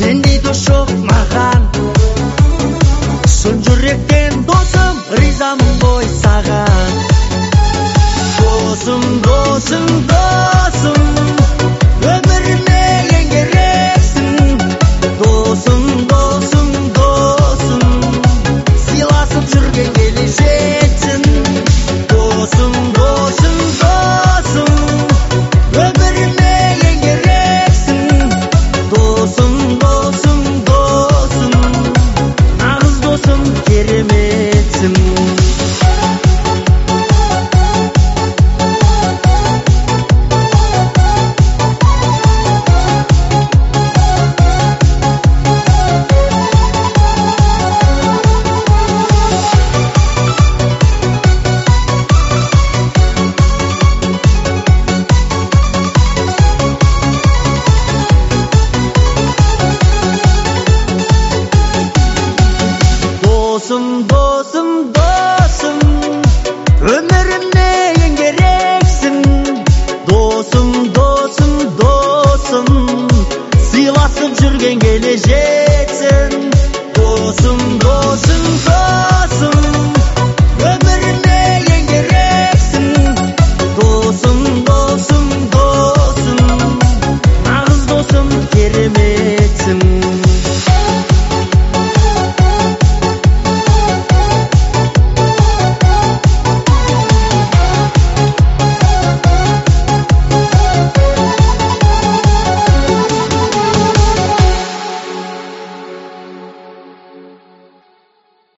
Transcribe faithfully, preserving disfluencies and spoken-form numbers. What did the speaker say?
сендей дос жоқ маған. Шын жүректен досым, ризамын ғой саған. Досым, досым, досым, өміріме ең керексің. Досым, досым, досым, сыйласып жүрген келешексің. Досым, досым, досым, өміріме ең керексің. Досым, досым, досым, нағыз досым кереметсің. Досым, досым, досым, өміріме ең керексің. Досым, досым, досым, сыйласып жүрген келешек.